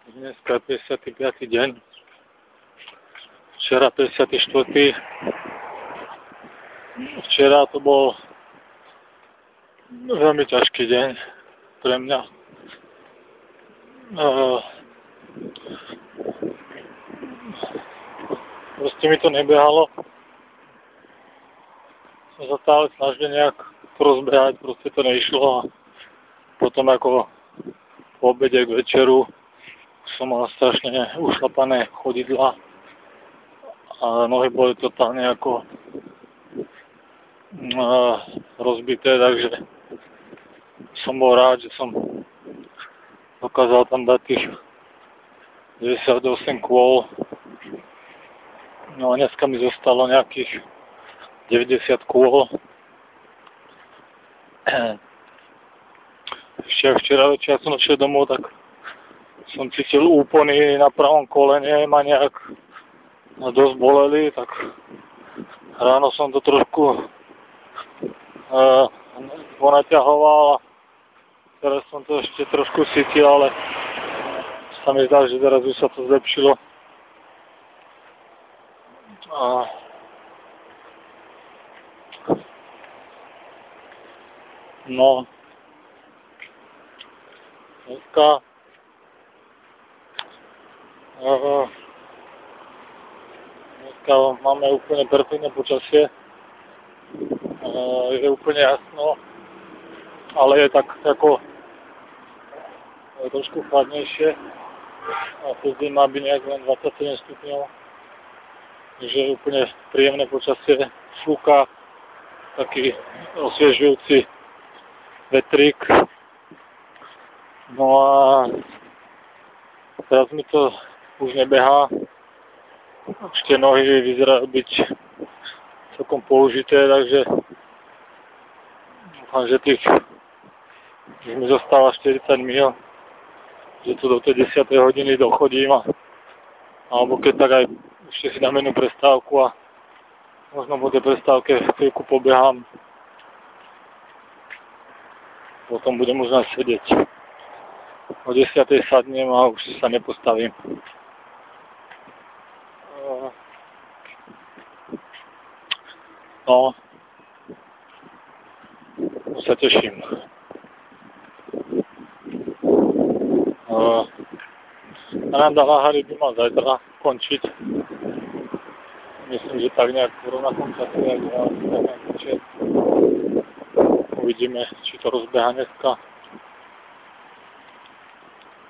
Dneska je 55. deň. Včera 54. Včera to bol veľmi ťažký deň pre mňa. Proste mi to nebehalo. Som sa stále snažil nejak rozbehať, proste to nešlo a potom ako po obede k večeru som mal strašne ušlapané chodidlá a nohy boli totálne ako rozbité, takže som bol rád, že som dokázal tam dať tých 98 kôl. No a dneska mi zostalo nejakých 90 kôl. Ešte včera večer som došiel domov, tak som cítil úpony na pravom kolene, ma nejak dosť boleli, tak ráno som to trošku ponaťahoval a teraz som to ešte trošku cítil, ale sa mi zdá, že teraz už sa to zlepšilo. No, dneska máme úplne perfektné počasie, je úplne jasno, ale je tak ako trošku chladnejšie a cez deň má byť nejak len 27 stupňov, takže je úplne príjemné počasie, fúka taký osviežujúci vetrík. No a teraz mi to už nebehá. Už tie nohy vyzerajú byť celkom použité, takže dúfam, že už mi zostáva 40 mil, že tu do tej 10. hodiny dochodím alebo keď tak aj ešte si dám jednu prestávku a možno po tej prestávke chvíľku pobehám. Potom budem už len sedieť. O 10. sadnem a už sa nepostavím. No, už sa teším. Randa Lahari by mal zajtra končiť. Myslím, že tak nejak v rovnakom čase, jak Uvidíme, či to rozbeha dneska.